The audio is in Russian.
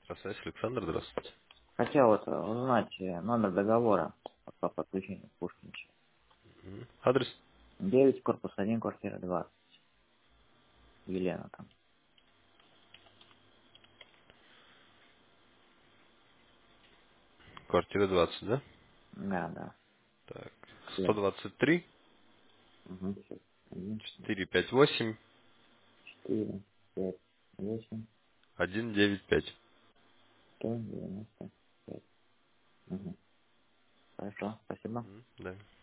Красавец Александр, здравствуйте. Хотел вот узнать номер договора по подключению к Пушкинчу. Адрес? 9, корпус 1, квартира 20. Елена там. Квартира 20, да? Да, да. Так. Свет. 123 Угу, все. 1, 458 4, 5, 8, 195. 195. Угу. Хорошо, спасибо. Да.